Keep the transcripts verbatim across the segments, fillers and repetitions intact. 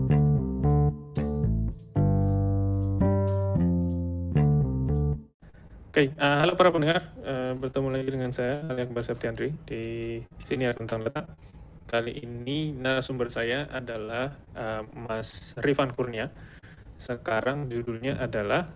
Oke, uh, halo para pendengar, uh, bertemu lagi dengan saya, Ali Akbar Septiandri, di Siniar Tentang Data. Kali ini narasumber saya adalah uh, Mas Rifan Kurnia. Sekarang judulnya adalah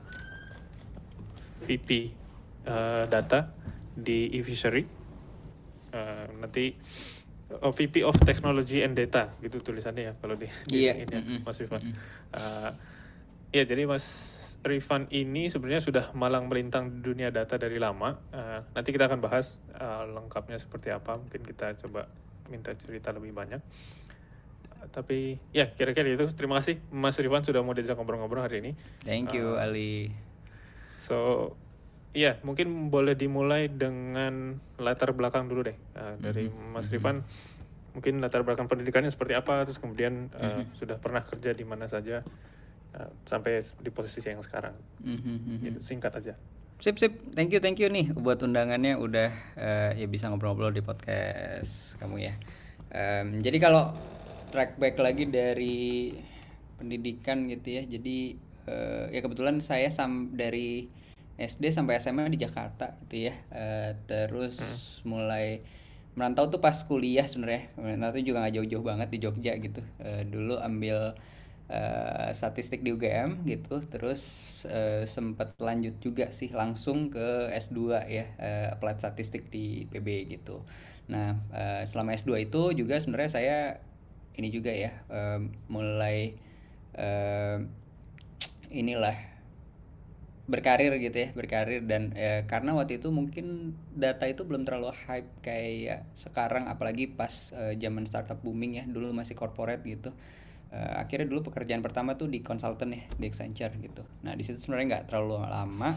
V P uh, Data di eFishery. Uh, nanti oh, V P of Technology and Data, gitu tulisannya ya kalau di, di Iya. ini ya, Mm-mm. Mas Rifan. Mm-mm. Uh, ya, jadi Mas Rifan ini sebenarnya sudah malang melintang di dunia data dari lama. Uh, nanti kita akan bahas uh, lengkapnya seperti apa. Mungkin kita coba minta cerita lebih banyak. Uh, tapi ya kira-kira itu. Terima kasih Mas Rifan sudah mau diajak ngobrol-ngobrol hari ini. Thank you, Uh, Ali. So, ya mungkin boleh dimulai dengan latar belakang dulu deh. Uh, dari Mhm, Mas mhm. Rifan, mungkin latar belakang pendidikannya seperti apa, terus kemudian uh, Mhm. sudah pernah kerja di mana saja, uh, sampai di posisi yang sekarang. Mhm, mhm. Itu singkat aja. Sip, sip. Thank you, thank you nih buat undangannya udah eh, ya bisa ngobrol-ngobrol di podcast kamu ya. Em, jadi kalau track back lagi dari pendidikan gitu ya. Jadi eh, ya kebetulan saya sam dari S D sampai S M A di Jakarta gitu ya. Eh, terus mulai merantau tuh pas kuliah sebenarnya. Merantau tuh juga nggak jauh-jauh banget di Jogja gitu. Eh, dulu ambil eh, statistik di U G M gitu, terus eh, sempat lanjut juga sih langsung ke S dua ya, eh, applied statistik di P B gitu. Nah, eh, selama S dua itu juga sebenarnya saya ini juga ya, eh, mulai eh, inilah berkarir gitu ya, berkarir dan eh, karena waktu itu mungkin data itu belum terlalu hype kayak sekarang, apalagi pas eh, zaman startup booming ya, dulu masih corporate gitu. Eh, akhirnya dulu pekerjaan pertama tuh di konsultan ya, di Accenture gitu. Nah di situ sebenarnya nggak terlalu lama.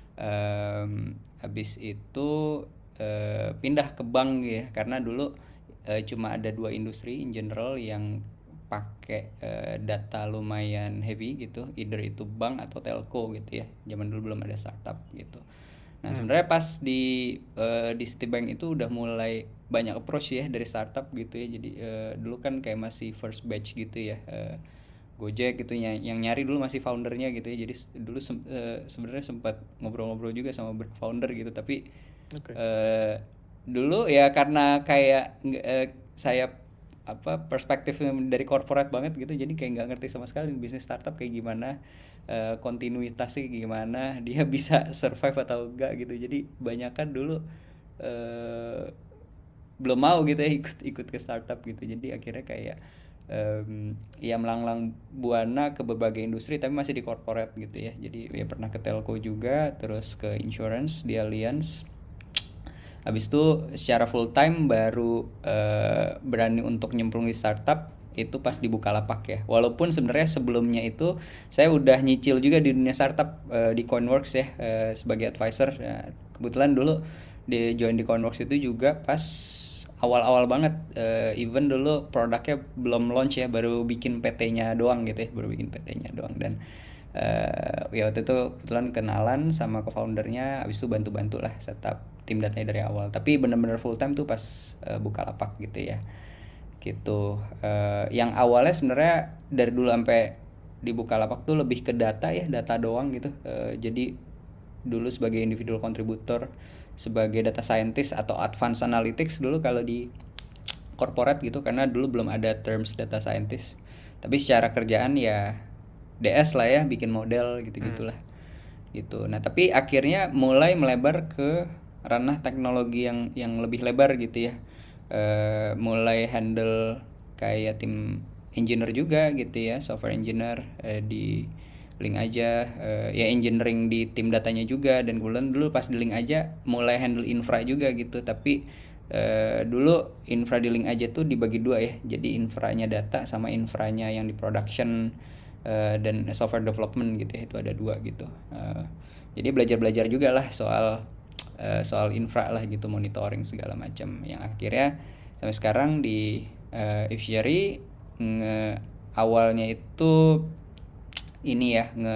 Em, habis itu eh, pindah ke bank ya, karena dulu eh, cuma ada dua industri in general yang pakai eh, data lumayan heavy gitu, either itu bank atau telco gitu ya. Zaman dulu belum ada startup gitu. Nah sebenarnya pas di eh, di Citibank itu udah mulai banyak approach ya dari startup gitu ya. Jadi eh, dulu kan kayak masih first batch gitu ya. Eh, Gojek gitu ya, yang nyari dulu masih foundernya gitu ya. Jadi s- dulu sem- eh, sebenarnya sempat ngobrol-ngobrol juga sama ber- founder gitu. Tapi Oke. eh, dulu ya karena kayak nggak- eh, saya apa perspektifnya dari corporate banget gitu, jadi kayak nggak ngerti sama sekali bisnis startup kayak gimana, eh, kontinuitasnya gimana, dia bisa survive atau enggak gitu. Jadi banyak kan dulu eh, belum mau gitu ya ikut ikut ke startup gitu. Jadi akhirnya kayak em, ya melanglang buana ke berbagai industri tapi masih di corporate gitu ya. Jadi ya pernah ke telco juga, terus ke insurance di Allianz. Habis itu secara full time baru eh, berani untuk nyemplung di startup itu pas di Bukalapak ya. Walaupun sebenarnya sebelumnya itu saya udah nyicil juga di dunia startup eh, di Coinworks ya, eh, sebagai advisor. Nah, kebetulan dulu di join di Coinworks itu juga pas awal-awal banget, eh, even dulu produknya belum launch ya, baru bikin P T-nya doang gitu ya, baru bikin P T-nya doang. Dan eh ya waktu itu kebetulan kenalan sama co-foundernya, abis itu bantu-bantu lah setup tim datanya dari awal. Tapi bener-bener full time tuh pas eh, Bukalapak gitu ya, gitu. Eh, yang awalnya sebenarnya dari dulu sampai di Bukalapak tuh lebih ke data ya, data doang gitu. Eh, jadi dulu sebagai individual contributor, sebagai data scientist atau advanced analytics dulu kalau di corporate gitu, karena dulu belum ada terms data scientist. Tapi secara kerjaan ya D S lah ya, bikin model gitu-gitulah gitu. Nah tapi akhirnya mulai melebar ke ranah teknologi yang yang lebih lebar gitu ya. Eh, mulai handle kayak tim engineer juga gitu ya, software engineer eh, di Link aja, eh, ya engineering di tim datanya juga. Dan kemudian dulu pas di Link aja mulai handle infra juga gitu. Tapi eh, dulu infra di Link aja tuh dibagi dua ya, jadi infranya data sama infranya yang di production eh, dan software development gitu ya, itu ada dua gitu. Eh, jadi belajar-belajar juga lah soal eh, soal infra lah gitu, monitoring segala macam, yang akhirnya sampai sekarang di eh, eFishery nge awalnya itu ini ya, nge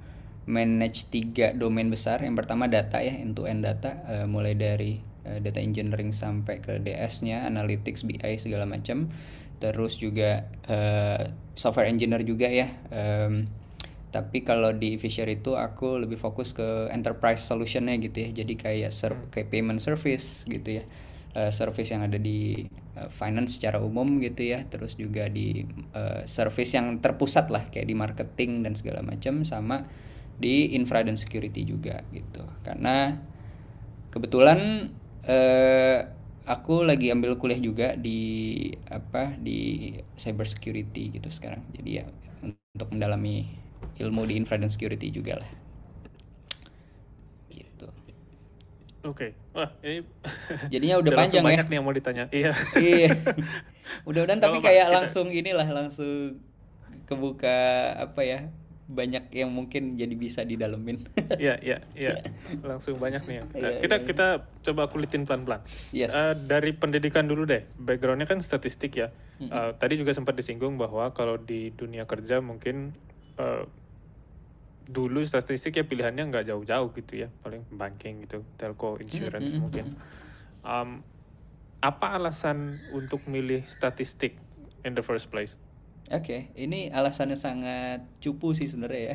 manage tiga domain besar. Yang pertama data ya, end to end data, eh, mulai dari eh, data engineering sampai ke D S-nya, analytics, B I segala macam. Terus juga eh, software engineer juga ya. Um, tapi kalau di Fisher itu aku lebih fokus ke enterprise solutionnya gitu ya. Jadi kayak ser- kayak payment service gitu ya. Uh, service yang ada di uh, finance secara umum gitu ya. Terus juga di uh, service yang terpusat lah kayak di marketing dan segala macam, sama di infra dan security juga gitu. Karena kebetulan eh, aku lagi ambil kuliah juga di apa di cyber security gitu sekarang. Jadi ya untuk mendalami ilmu di infra dan security juga lah. Gitu. Oke, wah ini Jadinya udah udah langsung panjang ya. banyak nih yang mau ditanya. Iya, Iya. Mudah-mudahan nggak tapi apa-apa. kayak Kita, langsung inilah langsung kebuka apa ya, banyak yang mungkin jadi bisa didalemin. iya, iya, iya, langsung banyak nih. Yang, Iya, eh, kita iya. kita coba kulitin pelan-pelan. Yes. Eh, dari pendidikan dulu deh, backgroundnya kan statistik ya. Mm-mm. Eh, tadi juga sempat disinggung bahwa kalau di dunia kerja mungkin eh, dulu statistik ya pilihannya nggak jauh-jauh gitu ya, paling banking gitu, telco, insurance Mm-mm. mungkin. Um, apa alasan untuk milih statistik in the first place? Oke, ini alasannya sangat cupu sih sebenarnya ya.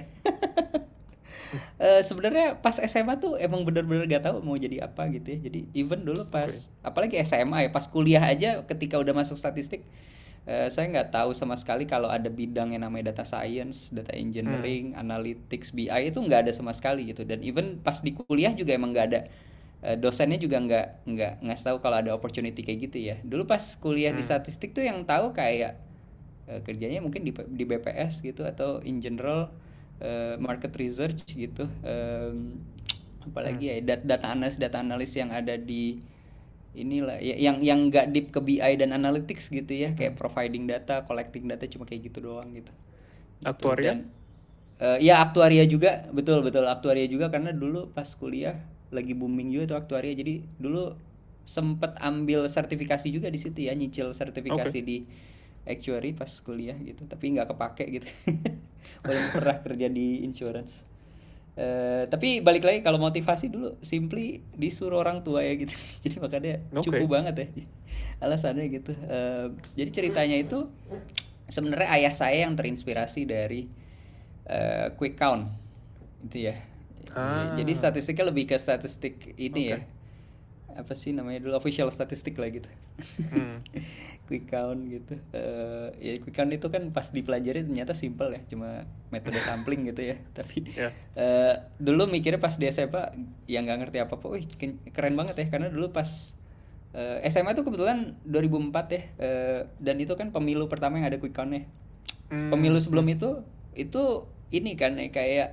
Eh, sebenarnya pas S M A tuh emang bener-bener gak tahu mau jadi apa gitu ya. Jadi even dulu pas, Oke. apalagi S M A ya, pas kuliah aja ketika udah masuk statistik, eh, saya nggak tahu sama sekali kalau ada bidang yang namanya data science, data Hmm. engineering, analytics, B I itu nggak ada sama sekali gitu. Dan even pas di kuliah juga emang nggak ada, eh, dosennya juga nggak nggak ngasih tahu kalau ada opportunity kayak gitu ya. Dulu pas kuliah di Hmm. statistik tuh yang tahu kayak eh, kerjanya mungkin di di B P S gitu, atau in general eh, market research gitu. Em, Hmm. apalagi ya dat- data analis data analis yang ada di inilah ya, yang yang nggak deep ke B I dan analytics gitu ya, kayak Hmm. providing data, collecting data, cuma kayak gitu doang gitu. Gitu. Aktuaria? Dan eh, ya aktuaria juga, betul betul aktuaria juga, karena dulu pas kuliah lagi booming juga tuh aktuaria. Jadi dulu sempet ambil sertifikasi juga di situ ya, nyicil sertifikasi Oke. di actuary pas kuliah gitu, tapi nggak kepake gitu. Walaupun pernah kerja di insurance. Eh, tapi balik lagi, kalau motivasi dulu simply disuruh orang tua ya gitu. Jadi makanya cukup Oke. banget ya alasannya gitu. Eh, jadi ceritanya itu sebenarnya ayah saya yang terinspirasi dari eh, quick count itu ya. Eh, Jadi Ah, statistiknya lebih ke statistik ini ya. oke. Apa sih namanya dulu, official statistik lah gitu. Hmm. Quick count gitu. Eh, ya quick count itu kan pas dipelajari ternyata simple ya, cuma metode sampling gitu ya. Tapi Ya. eh, dulu mikirnya pas di S M A yang nggak ngerti apa-apa, wih ken- keren banget ya, karena dulu pas eh, S M A tuh kebetulan dua ribu empat ya, eh, dan itu kan pemilu pertama yang ada quick count-nya. Pemilu Hmm. sebelum Hmm. itu itu ini kan ya, kayak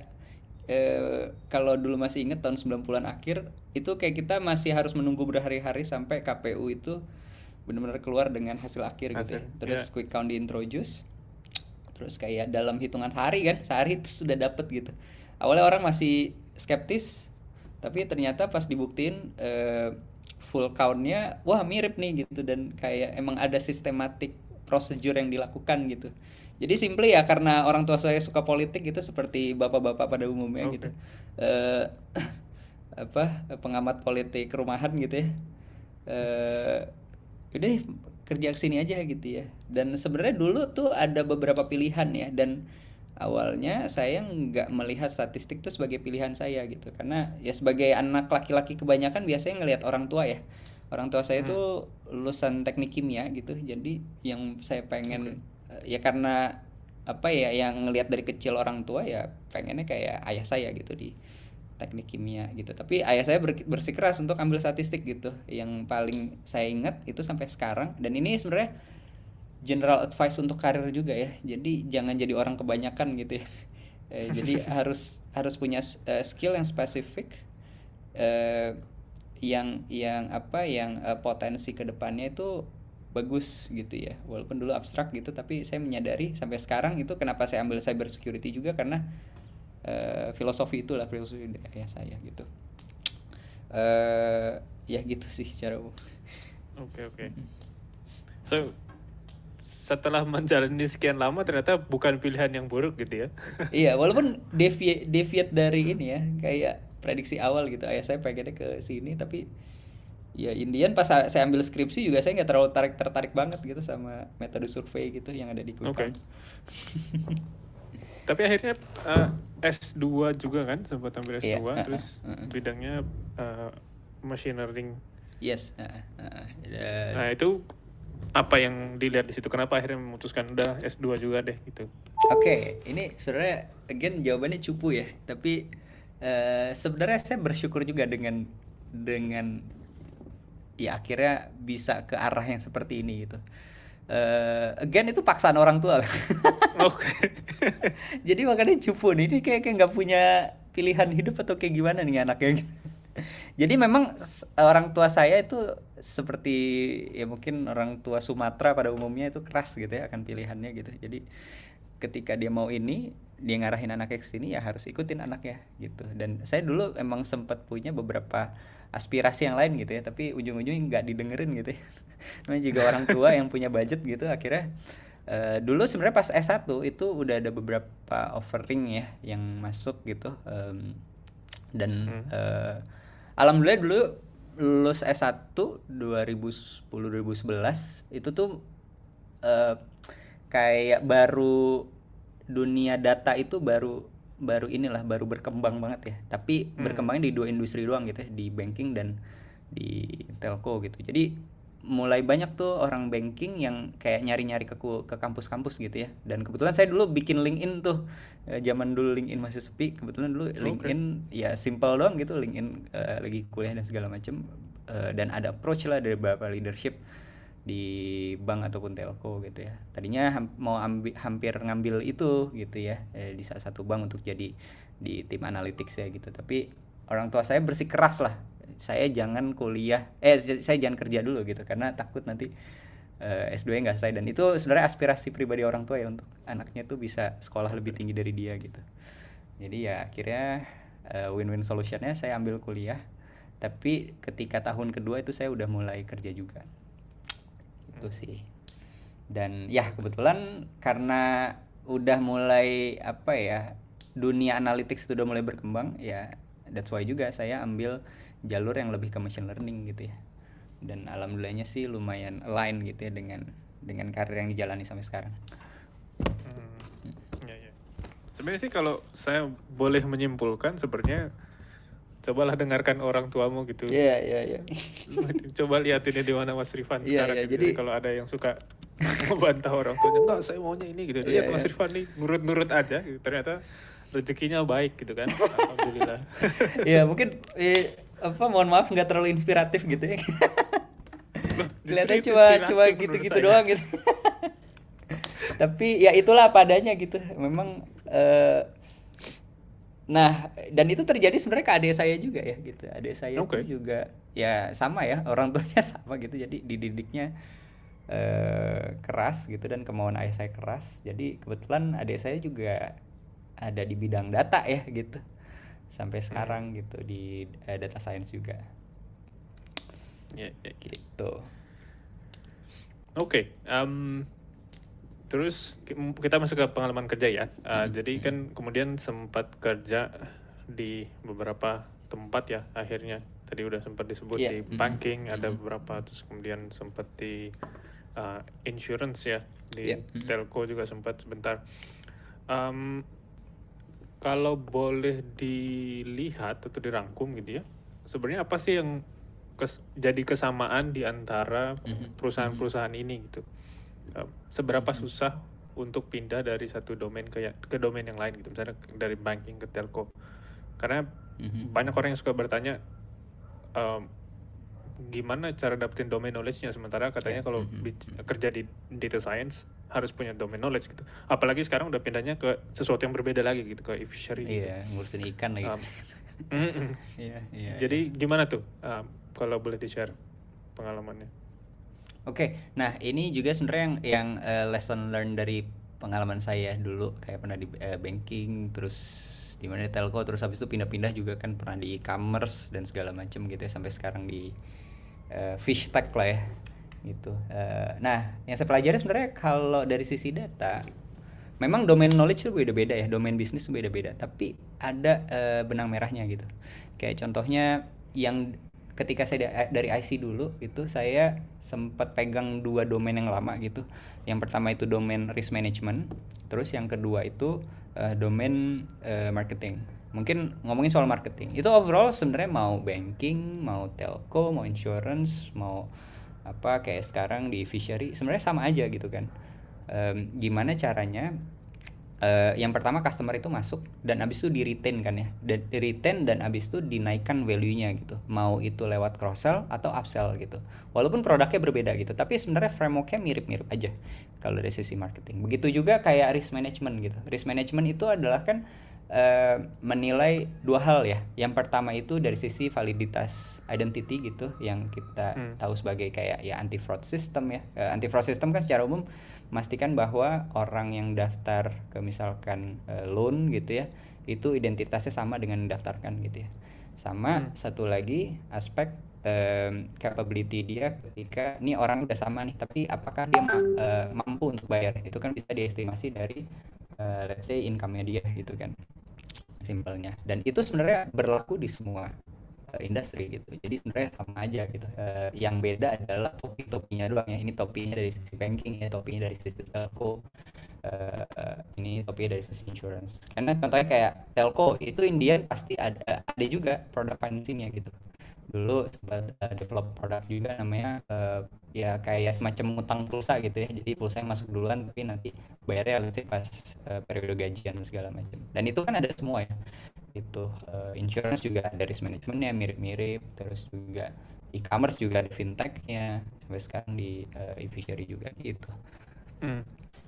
eh, kalau dulu masih inget tahun sembilan puluhan akhir itu kayak kita masih harus menunggu berhari-hari sampai K P U itu benar-benar keluar dengan hasil akhir gitu ya. Hasil. Terus Ya. quick count diintroduce, terus kayak dalam hitungan hari kan, sehari itu sudah dapet gitu. Awalnya orang masih skeptis, tapi ternyata pas dibuktiin eh, full countnya, wah mirip nih gitu, dan kayak emang ada sistematik prosedur yang dilakukan gitu. Jadi simply ya karena orang tua saya suka politik gitu, seperti bapak-bapak pada umumnya gitu. Oke. Eh apa pengamat politik rumahan gitu ya. Eh udah deh, kerja sini aja gitu ya. Dan sebenarnya dulu tuh ada beberapa pilihan ya, dan awalnya saya nggak melihat statistik tuh sebagai pilihan saya gitu, karena ya sebagai anak laki-laki kebanyakan biasanya ngelihat orang tua ya. Orang tua saya Hmm. tuh lulusan teknik kimia gitu, jadi yang saya Oke. pengen eh, ya karena apa ya, yang ngelihat dari kecil orang tua ya pengennya kayak ayah saya gitu di teknik kimia gitu. Tapi ayah saya ber- bersikeras untuk ambil statistik gitu. Yang paling saya ingat itu sampai sekarang, dan ini sebenarnya general advice untuk karir juga ya. Jadi jangan jadi orang kebanyakan gitu ya. Eh, jadi harus harus punya s- eh, skill yang spesifik, eh, yang yang apa yang eh, potensi kedepannya itu bagus gitu ya. Walaupun dulu abstrak gitu, tapi saya menyadari sampai sekarang itu kenapa saya ambil cyber security juga, karena eh, filosofi itulah, filosofi dari ayah saya gitu. Eh ya gitu sih cara umum. Oke, oke. So, setelah menjalani sekian lama ternyata bukan pilihan yang buruk gitu ya. Iya, walaupun deviate deviate dari ini ya, kayak prediksi awal gitu. Ayah saya pengennya ke sini, tapi Ya Indian pas sa- saya ambil skripsi juga saya nggak terlalu tarik tertarik banget gitu sama metode survei gitu yang ada di Quick Oke. Count. Tapi akhirnya eh, S dua juga kan, sempat ambil Iya, S dua, heeh, terus heeh. bidangnya eh, machine learning. Yes, heeh, heeh. Dan Nah, itu apa yang dilihat di situ? Kenapa akhirnya memutuskan udah S dua juga deh gitu? oke, ini sebenarnya again jawabannya cupu ya, tapi eh, sebenarnya saya bersyukur juga dengan dengan ya akhirnya bisa ke arah yang seperti ini gitu. Eh again itu paksaan orang tua lah. Oke. Jadi makanya cupu nih, ini kayak kayak nggak punya pilihan hidup atau kayak gimana nih anaknya gitu. Jadi memang s- orang tua saya itu seperti ya mungkin orang tua Sumatera pada umumnya itu keras gitu ya akan pilihannya gitu. Jadi ketika dia mau ini, dia ngarahin anaknya ke sini ya harus ikutin anaknya gitu. Dan saya dulu emang sempat punya beberapa aspirasi yang lain gitu ya, tapi ujung-ujungnya nggak didengerin gitu ya. Namanya juga orang tua yang punya budget gitu akhirnya eh, dulu sebenarnya pas S satu itu udah ada beberapa offering ya yang masuk gitu. Em, dan Hmm. eh, alhamdulillah dulu lulus S satu dua ribu sepuluh dua ribu sebelas itu tuh eh, kayak baru dunia data itu baru baru inilah baru berkembang banget ya, tapi Hmm. berkembangnya di dua industri doang gitu ya, di banking dan di telco gitu. Jadi mulai banyak tuh orang banking yang kayak nyari-nyari ke ke kampus-kampus gitu ya. Dan kebetulan saya dulu bikin LinkedIn tuh. Eh, zaman dulu LinkedIn masih sepi, kebetulan dulu Oke. LinkedIn ya simple doang gitu, LinkedIn eh, lagi kuliah dan segala macem. Eh, dan ada approach lah dari beberapa leadership di bank ataupun telco gitu ya. Tadinya ham- mau ambi- hampir ngambil itu gitu ya, eh, di salah satu bank untuk jadi di tim analytics ya gitu. Tapi orang tua saya bersikeras lah, saya jangan kuliah, eh saya jangan kerja dulu gitu karena takut nanti eh, S dua nggak selesai. Dan itu sebenarnya aspirasi pribadi orang tua ya untuk anaknya tuh bisa sekolah lebih tinggi dari dia gitu. Jadi ya akhirnya eh, win-win solutionnya saya ambil kuliah. Tapi ketika tahun kedua itu saya udah mulai kerja juga. Itu sih. Dan ya kebetulan karena udah mulai apa ya, dunia analytics itu udah mulai berkembang ya, that's why juga saya ambil jalur yang lebih ke machine learning gitu ya. Dan alhamdulillahnya sih lumayan align gitu ya dengan dengan karir yang dijalani sampai sekarang. Hmm. Ya, ya. Sebenarnya sih kalau saya boleh menyimpulkan, sebenarnya cobalah dengarkan orang tuamu gitu. Iya, iya, iya. Coba lihat ini di mana Mas Rifan Iya, sekarang iya. gitu. Jadi Jadi kalau ada yang suka membantah orang tuanya, enggak saya maunya ini gitu. iya, Lihat iya. Mas Rifan nih nurut-nurut aja gitu. Ternyata rezekinya baik gitu kan. Alhamdulillah. Iya, mungkin eh, apa mohon maaf nggak terlalu inspiratif gitu ya. Loh, justru Kelihatannya itu cuma cuma inspiratif menurut gitu-gitu saya. doang gitu. Tapi ya itulah apa adanya gitu. Memang eh, nah, dan itu terjadi sebenarnya ke adik saya juga ya gitu. Adik saya tuh Oke. juga ya sama ya, orang tuanya sama gitu. Jadi dididiknya eh, keras gitu dan kemauan ayah saya keras. Jadi kebetulan adik saya juga ada di bidang data ya gitu. Sampai Hmm. sekarang gitu di eh, data science juga Ya, ya. gitu. Oke. em, terus ki- kita masuk ke pengalaman kerja ya. Uh, Mm-mm, jadi mm-mm. kan kemudian sempat kerja di beberapa tempat ya akhirnya. Tadi udah sempat disebut Iya, di mm-mm, banking ada mm-mm. beberapa, terus kemudian sempat di uh, insurance ya, Iya, di mm-mm. telco juga sempat sebentar. Em, kalau boleh dilihat atau dirangkum gitu ya, sebenarnya apa sih yang kes- jadi kesamaan di antara Mhm, mhm, perusahaan-perusahaan ini gitu? Uh, seberapa mhm, susah untuk pindah dari satu domain ke ya- ke domain yang lain gitu, misalnya ke- dari banking ke telco? Karena mhm, banyak orang yang suka bertanya, um, gimana cara dapetin domain knowledge-nya, sementara iya, katanya kalau mhm, bi- mhm. kerja di data science harus punya domain knowledge gitu. Apalagi sekarang udah pindahnya ke sesuatu yang berbeda lagi gitu, ke fishery gitu. Iya, ngurusin ikan lagi. Um, mm, mm. Iya, iya, iya. Jadi gimana tuh, um, kalau boleh di-share pengalamannya? Oke, nah ini juga sebenarnya yang yang eh, lesson learn dari pengalaman saya dulu kayak pernah di eh, banking, terus di mana di telco, terus habis itu pindah-pindah juga kan pernah di e-commerce dan segala macam gitu ya sampai sekarang di eh, fish tech lah ya gitu. Eh, nah, yang saya pelajari sebenarnya kalau dari sisi data, memang domain knowledge itu beda-beda ya, domain bisnis itu beda-beda, tapi ada eh, benang merahnya gitu. Kayak contohnya yang ketika saya dari I C dulu itu saya sempat pegang dua domain yang lama gitu. Yang pertama itu domain risk management, terus yang kedua itu uh, domain uh, marketing. Mungkin ngomongin soal marketing itu overall sebenarnya mau banking, mau telco, mau insurance, mau apa kayak sekarang di fishery sebenarnya sama aja gitu kan. Um, gimana caranya Uh, yang pertama customer itu masuk dan abis itu di retain kan ya, dan di retain dan abis itu dinaikkan value-nya gitu, mau itu lewat cross sell atau upsell gitu, walaupun produknya berbeda gitu, tapi sebenarnya frameworknya mirip-mirip aja kalau dari sisi marketing. Begitu juga kayak risk management gitu. Risk management itu adalah kan uh, menilai dua hal ya. Yang pertama itu dari sisi validitas identity gitu, yang kita hmm. tahu sebagai kayak ya anti fraud system ya. Uh, anti fraud system kan secara umum memastikan bahwa orang yang daftar ke misalkan uh, loan gitu ya, itu identitasnya sama dengan yang daftarkan gitu ya. Sama hmm. satu lagi aspek um, capability dia ketika ini orang udah sama nih, tapi apakah dia uh, mampu untuk bayar, itu kan bisa diestimasi dari uh, let's say income-nya dia gitu kan, simpelnya. Dan itu sebenarnya berlaku di semua industri gitu, jadi sebenarnya sama aja gitu. Uh, yang beda adalah topi-topinya doang ya. Ini topinya dari sisi banking ya, topinya dari sisi telco, uh, uh, ini topinya dari sisi insurance. Karena contohnya kayak telco itu Indian pasti ada ada juga produk financingnya gitu. Dulu sempat uh, develop produk juga namanya uh, ya kayak semacam utang pulsa gitu ya, jadi pulsa yang masuk duluan tapi nanti bayarnya let's say pas uh, periode gajian segala macam. Dan itu kan ada semua ya itu. uh, insurance juga ada risk managementnya mirip-mirip, terus juga e-commerce juga ada fintechnya, sampai sekarang di uh, e-fishery juga gitu. Hmm.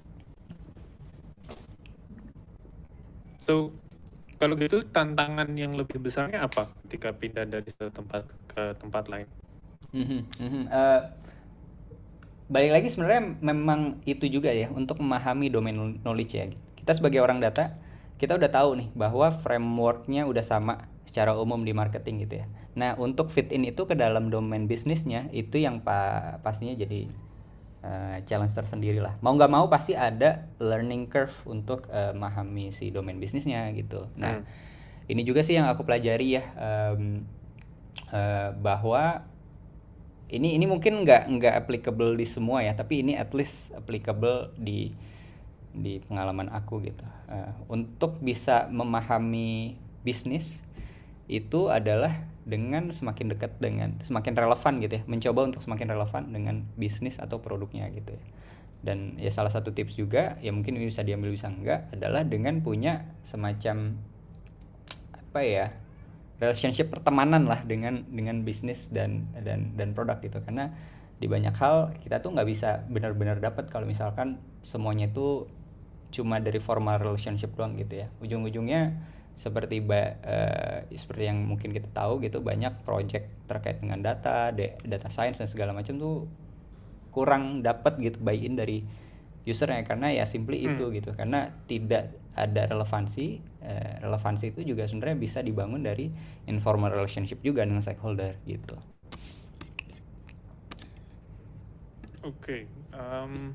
So kalau gitu tantangan yang lebih besarnya apa ketika pindah dari satu tempat ke tempat lain? Mm-hmm, mm-hmm. Uh, balik lagi sebenarnya memang itu juga ya, untuk memahami domain knowledge ya. Kita sebagai orang data, kita udah tahu nih bahwa frameworknya udah sama secara umum di marketing gitu ya. Nah, untuk fit in itu ke dalam domain bisnisnya, itu yang pa- pastinya jadi uh, challenge tersendiri lah. Mau nggak mau pasti ada learning curve untuk uh, memahami si domain bisnisnya gitu. Nah, hmm. ini juga sih yang aku pelajari ya, um, uh, bahwa ini ini mungkin nggak nggak applicable di semua ya, tapi ini at least applicable di di pengalaman aku gitu. Uh, untuk bisa memahami bisnis itu adalah dengan semakin dekat dengan semakin relevan gitu ya, mencoba untuk semakin relevan dengan bisnis atau produknya gitu ya. Dan ya salah satu tips juga ya, mungkin ini bisa diambil bisa enggak, adalah dengan punya semacam apa ya, relationship pertemanan lah dengan dengan bisnis dan dan dan produk gitu. Karena di banyak hal kita tuh nggak bisa benar-benar dapat kalau misalkan semuanya itu cuma dari formal relationship doang gitu ya. Ujung-ujungnya seperti ba, uh, seperti yang mungkin kita tahu gitu, banyak project terkait dengan data, de, data science dan segala macam tuh kurang dapat gitu buy-in dari usernya, karena ya simply hmm. itu gitu. Karena tidak ada relevansi. Uh, relevansi itu juga sebenarnya bisa dibangun dari informal relationship juga dengan stakeholder gitu. Oke. Okay. Um...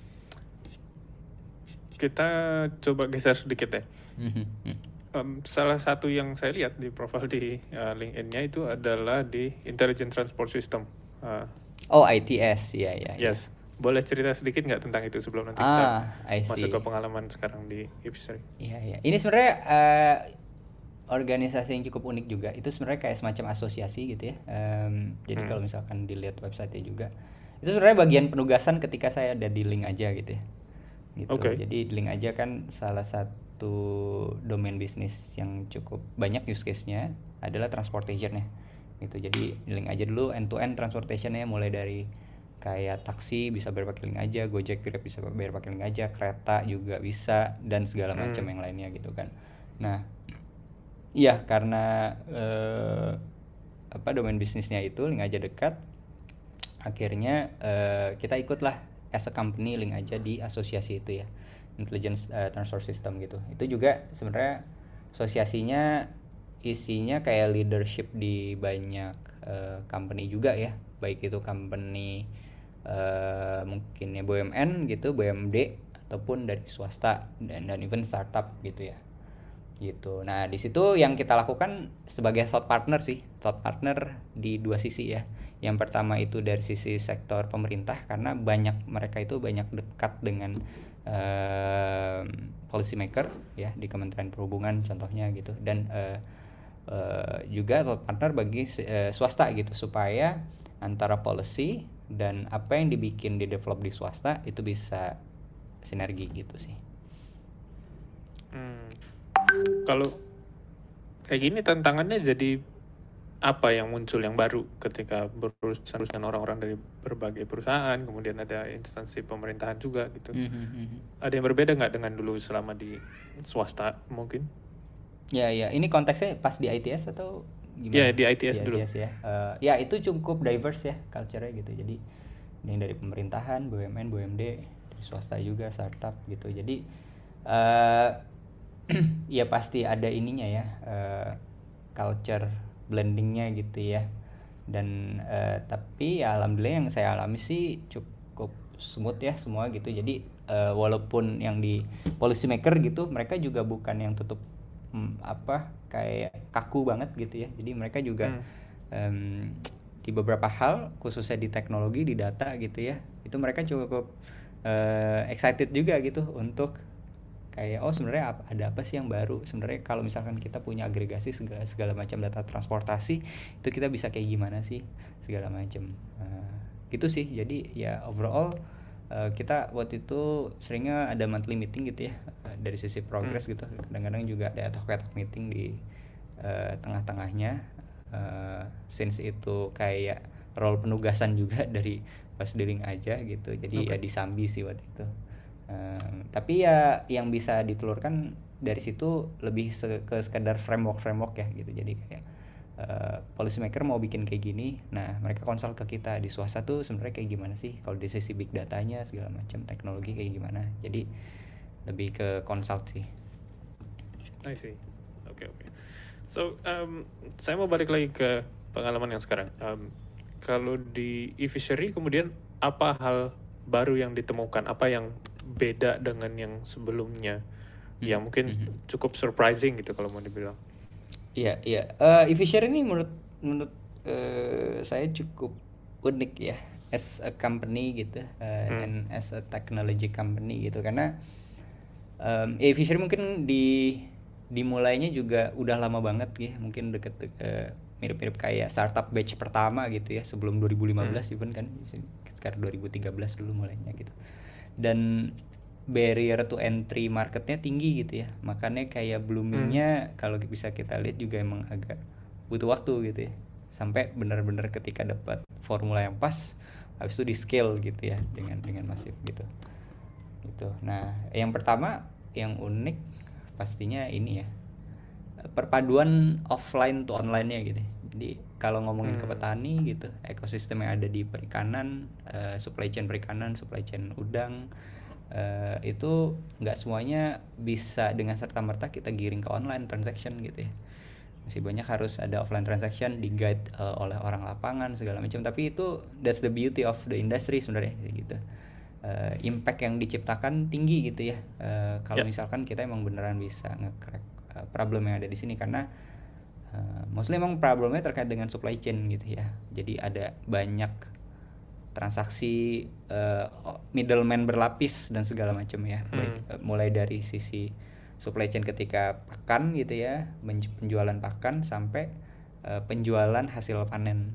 Kita coba geser sedikit ya. Um, salah satu yang saya lihat di profil di uh, LinkedIn-nya itu adalah di Intelligent Transport System. Uh, oh, I T S, ya ya. Yes. Ya. Boleh cerita sedikit nggak tentang itu sebelum nanti ah, kita masuk ke pengalaman sekarang di e-fishery? Iya iya. Ini sebenarnya uh, organisasi yang cukup unik juga. Itu sebenarnya kayak semacam asosiasi gitu ya. Um, jadi hmm. kalau misalkan dilihat website-nya juga, itu sebenarnya bagian penugasan ketika saya ada di Link Aja gitu ya. Gitu. Okay. Jadi Link Aja kan salah satu domain bisnis yang cukup banyak use case-nya adalah transportation-nya gitu. Jadi Link Aja dulu end to end transportation-nya, mulai dari kayak taksi bisa bayar pakai Link Aja, Gojek Grab bisa bayar pakai Link Aja, kereta juga bisa, dan segala macam hmm. yang lainnya gitu kan. Nah, iya karena eh, apa domain bisnisnya itu Link Aja dekat, akhirnya eh, kita ikutlah as a company Link Aja di asosiasi itu ya, Intelligence uh, Transport System gitu. Itu juga sebenarnya asosiasinya isinya kayak leadership di banyak uh, company juga ya, baik itu company uh, mungkin ya B U M N gitu, B U M D ataupun dari swasta dan dan even startup gitu ya. gitu. Nah, di situ yang kita lakukan sebagai thought partner sih, thought partner di dua sisi ya. Yang pertama itu dari sisi sektor pemerintah karena banyak mereka itu banyak dekat dengan eh, policy maker ya di Kementerian Perhubungan contohnya gitu dan eh, eh, juga thought partner bagi eh, swasta gitu supaya antara policy dan apa yang dibikin di develop di swasta itu bisa sinergi gitu sih. Hmm. Kalau kayak gini tantangannya jadi apa yang muncul yang baru ketika berurusan dengan orang-orang dari berbagai perusahaan, kemudian ada instansi pemerintahan juga gitu. Mm-hmm. Ada yang berbeda nggak dengan dulu selama di swasta mungkin? Ya ya, ini konteksnya pas di I T S atau Ya, gimana? di I T S Di dulu. I T S ya. Uh, ya itu cukup diverse ya culture-nya gitu. Jadi yang dari pemerintahan, B U M N, B U M D, dari swasta juga, startup gitu. Jadi uh, ya pasti ada ininya ya, uh, culture blendingnya gitu ya. Dan uh, tapi ya alhamdulillah yang saya alami sih cukup smooth ya semua gitu. Jadi uh, walaupun yang di policy maker gitu, mereka juga bukan yang tutup hmm, apa kayak kaku banget gitu ya. Jadi mereka juga Hmm. um, di beberapa hal khususnya di teknologi, di data gitu ya, itu mereka cukup uh, excited juga gitu untuk kayak oh sebenarnya ada apa sih yang baru sebenarnya kalau misalkan kita punya agregasi segala segala macam data transportasi itu kita bisa kayak gimana sih segala macam uh, gitu sih. Jadi ya overall uh, kita waktu itu seringnya ada monthly meeting gitu ya uh, dari sisi progress Hmm. gitu. Kadang-kadang juga ada ad hoc meeting di uh, tengah-tengahnya uh, since itu kayak role penugasan juga dari pas dealing aja gitu. Jadi Okay. ya disambi sih waktu itu. Um, tapi ya yang bisa ditelurkan dari situ lebih se- ke sekedar framework-framework ya gitu. Jadi kayak uh, policy maker mau bikin kayak gini, nah mereka konsul ke kita di swasta tuh sebenarnya kayak gimana sih kalau di sisi big datanya segala macam teknologi kayak gimana. Jadi lebih ke consult sih. I see. Oke, oke. So, um, saya mau balik lagi ke pengalaman yang sekarang. Um, kalau di e-fishery kemudian apa hal baru yang ditemukan? Apa yang beda dengan yang sebelumnya? Hmm, Yang mungkin mhm. cukup surprising gitu kalau mau dibilang. Iya, iya. Eh, e-fishery ini menurut menurut eh, saya cukup unik ya as a company gitu eh, Hmm. and as a technology company gitu karena um, e-fishery mungkin di dimulainya juga udah lama banget ya, mungkin deket eh, mirip-mirip kayak startup batch pertama gitu ya sebelum dua ribu lima belas Hmm. even kan sekitar dua ribu tiga belas dulu mulainya gitu. Dan barrier to entry marketnya tinggi gitu ya, makanya kayak Hmm. bloomingnya kalau bisa kita lihat juga emang agak butuh waktu gitu ya sampai benar-benar ketika dapat formula yang pas habis itu di scale gitu ya dengan dengan masif gitu gitu. Nah yang pertama yang unik pastinya ini ya perpaduan offline to online-nya gitu. Jadi kalau ngomongin ke Hmm. petani gitu, ekosistem yang ada di perikanan, uh, supply chain perikanan, supply chain udang, uh, itu nggak semuanya bisa dengan serta merta kita giring ke online transaction gitu ya. Masih banyak harus ada offline transaction di guide uh, oleh orang lapangan segala macam. Tapi itu that's the beauty of the industry sebenarnya gitu. Uh, impact yang diciptakan tinggi gitu ya. Uh, kalau Ya. misalkan kita emang beneran bisa nge-crack uh, problem yang ada di sini karena uh, mostly emang problemnya terkait dengan supply chain gitu ya. Jadi ada banyak transaksi uh, middleman berlapis dan segala macam ya. Baik Hmm. uh, mulai dari sisi supply chain ketika pakan gitu ya, penjualan pakan sampai uh, penjualan hasil panen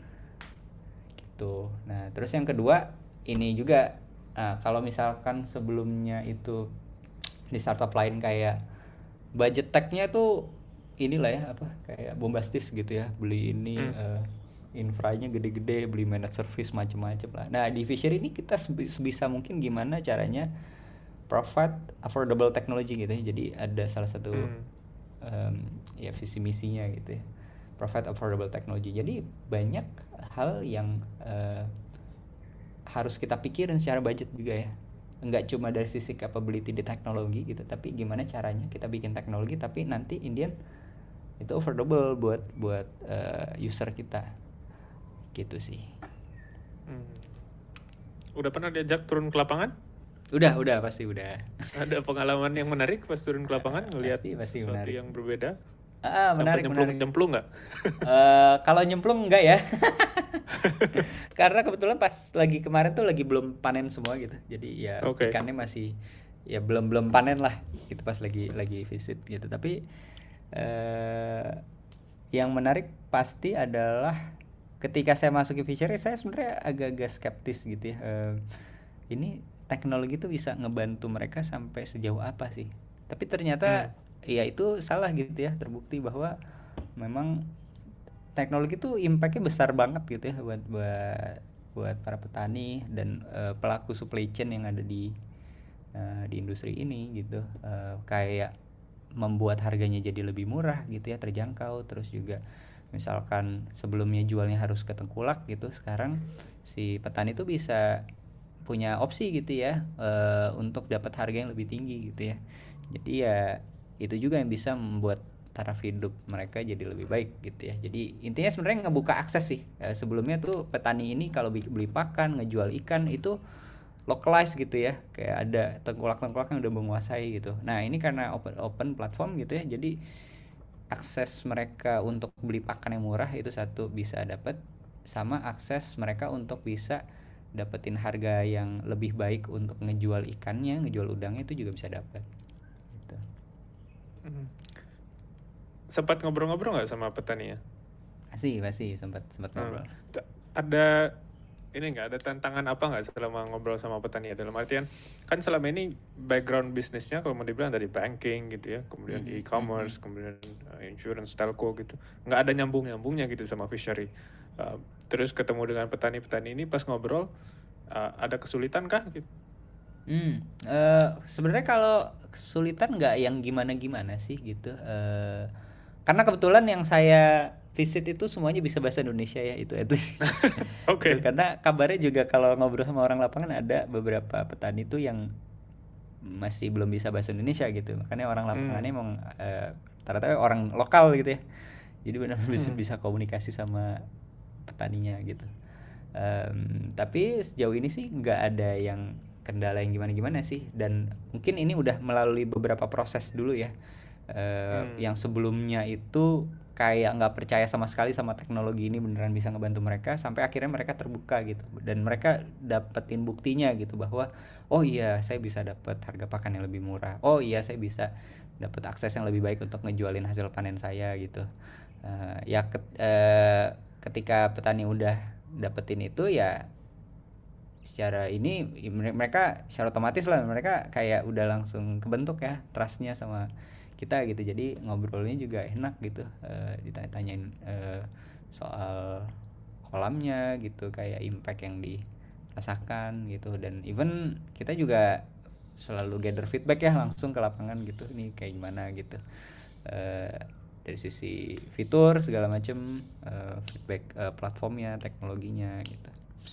gitu. Nah, terus yang kedua ini juga nah, kalau misalkan sebelumnya itu di startup lain kayak budget tag-nya tuh inilah ya apa kayak bombastis gitu ya, beli ini Hmm. uh, infranya gede-gede, beli managed service macem-macem lah. Nah di Fishery ini kita sebisa mungkin gimana caranya provide affordable technology gitu ya. Jadi ada salah satu Hmm. um, ya visi misinya gitu ya, provide affordable technology. Jadi banyak hal yang uh, harus kita pikirin secara budget juga ya, nggak cuma dari sisi capability di teknologi gitu, tapi gimana caranya kita bikin teknologi tapi nanti in the end itu affordable buat buat uh, user kita gitu sih. Hmm. Udah pernah diajak turun ke lapangan? Udah, udah pasti udah. Ada pengalaman yang menarik pas turun ke lapangan ngelihat Pasti, pasti sesuatu menarik. yang berbeda? Ah, Sampai menarik, menarik. nyemplung-nyemplung nggak? Eh, kalau nyemplung enggak ya. Karena kebetulan pas lagi kemarin tuh lagi belum panen semua gitu. Jadi ya Oke. ikannya masih ya belum belum panen lah gitu pas lagi lagi visit gitu. Tapi eh yang menarik pasti adalah ketika saya masuk ke fishery saya sebenarnya agak-agak skeptis gitu ya. Eh, ini teknologi tuh bisa ngebantu mereka sampai sejauh apa sih? Tapi ternyata Hmm. ya itu salah gitu ya. Terbukti bahwa memang teknologi tuh impactnya besar banget gitu ya buat buat buat para petani dan eh, pelaku supply chain yang ada di eh, di industri ini gitu. Eh, kayak membuat harganya jadi lebih murah gitu ya, terjangkau. Terus juga misalkan sebelumnya jualnya harus ke tengkulak gitu, sekarang si petani tuh bisa punya opsi gitu ya eh, untuk dapat harga yang lebih tinggi gitu ya. Jadi ya itu juga yang bisa membuat taraf hidup mereka jadi lebih baik gitu ya. Jadi intinya sebenarnya ngebuka akses sih. Eh, sebelumnya tuh petani ini kalau bi- beli pakan, ngejual ikan itu localized gitu ya, kayak ada tengkulak-tengkulak yang udah menguasai gitu. Nah ini karena open open platform gitu ya, jadi akses mereka untuk beli pakan yang murah itu satu bisa dapat, sama akses mereka untuk bisa dapetin harga yang lebih baik untuk ngejual ikannya, ngejual udangnya itu juga bisa dapat gitu. Hmm. Sempat ngobrol-ngobrol nggak sama petani ya? Pasti pasti sempat sempat Hmm. ngobrol. T- Ada ini nggak ada tantangan apa nggak selama ngobrol sama petani ya? Dalam artian kan selama ini background bisnisnya kalau mau dibilang dari banking gitu ya, kemudian di Mhm, e-commerce, kemudian uh, insurance, telco gitu, nggak ada nyambung-nyambungnya gitu sama fishery. Uh, terus ketemu dengan petani-petani ini pas ngobrol, uh, ada kesulitan kah gitu? Hmm, eh, sebenarnya kalau kesulitan nggak yang gimana-gimana sih gitu. Eh, karena kebetulan yang saya visit itu semuanya bisa bahasa Indonesia ya, itu itu sih. Itu Oke. karena kabarnya juga kalau ngobrol sama orang lapangan ada beberapa petani tuh yang masih belum bisa bahasa Indonesia gitu. Makanya orang lapangannya Hmm. emang eh, rata-rata orang lokal gitu ya. Jadi benar-benar bisa, Hmm. bisa komunikasi sama petaninya gitu. Em, tapi sejauh ini sih nggak ada yang kendala yang gimana-gimana sih, dan mungkin ini udah melalui beberapa proses dulu ya. Eh, Hmm. yang sebelumnya itu kayak nggak percaya sama sekali sama teknologi ini beneran bisa ngebantu mereka, sampai akhirnya mereka terbuka gitu dan mereka dapetin buktinya gitu bahwa oh iya saya bisa dapat harga pakan yang lebih murah, oh iya saya bisa dapat akses yang lebih baik untuk ngejualin hasil panen saya gitu. Eh, ya ket- eh, ketika petani udah dapetin itu ya secara ini ya mere- mereka secara otomatis lah mereka kayak udah langsung kebentuk ya trustnya sama kita gitu, jadi ngobrolnya juga enak gitu. Eh, ditanya-tanyain eh, soal kolamnya gitu, kayak impact yang dirasakan gitu, dan even kita juga selalu gather feedback ya langsung ke lapangan gitu, ini kayak gimana gitu. Eh, dari sisi fitur segala macem, eh, feedback eh, platformnya, teknologinya gitu.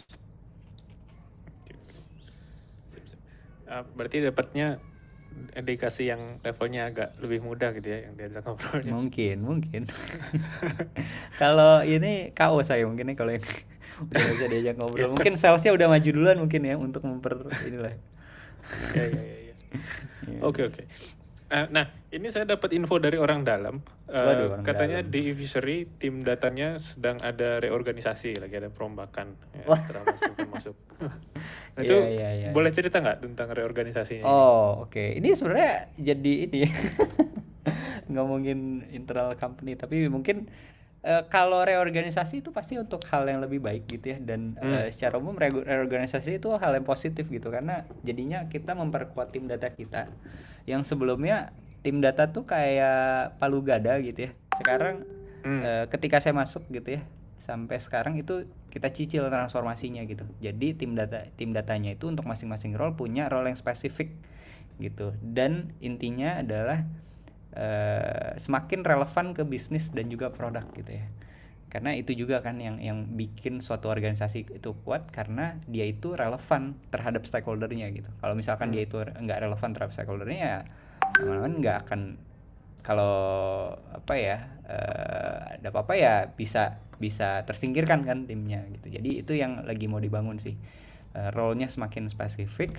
Oke, oke. Sip, sip. Uh, berarti dapatnya dikasih yang levelnya agak lebih mudah gitu ya, yang diajak ngobrolnya. Mungkin, mungkin. Kalau ini K O saya mungkin nih kalau yang udah nggak bisa diajak Ya, ngobrol. Mungkin salesnya udah maju duluan mungkin ya untuk memper inilah. ya, ya, ya, ya. Iya. Oke, oke. Eh, nah, ini saya dapat info dari orang dalam. Waduh, Eh, orang katanya dalam. di e-fishery tim datanya sedang ada reorganisasi, lagi ada perombakan ya, Wah, setelah masuk masuk. Nah, iya itu iya iya. boleh cerita nggak tentang reorganisasinya ini? Oh, oke. Ini sebenarnya jadi ini ngomongin internal company, tapi mungkin eh, kalau reorganisasi itu pasti untuk hal yang lebih baik gitu ya, dan Hmm. eh, secara umum re- reorganisasi itu hal yang positif gitu karena jadinya kita memperkuat tim data kita yang sebelumnya tim data tuh kayak palu gada gitu ya. Sekarang Hmm. eh, ketika saya masuk gitu ya sampai sekarang itu kita cicil transformasinya gitu. Jadi tim data tim datanya itu untuk masing-masing role punya role yang spesifik gitu, dan intinya adalah eh, semakin relevan ke bisnis dan juga produk gitu ya. Karena itu juga kan yang yang bikin suatu organisasi itu kuat, karena dia itu relevan terhadap stakeholdernya gitu. Kalau misalkan dia Hmm. itu nggak relevan terhadap stakeholdernya ya lama-lama nggak akan, kalau apa ya eh, ada apa-apa ya bisa bisa tersingkirkan kan timnya gitu. Jadi itu yang lagi mau dibangun sih. Eh, role-nya semakin spesifik,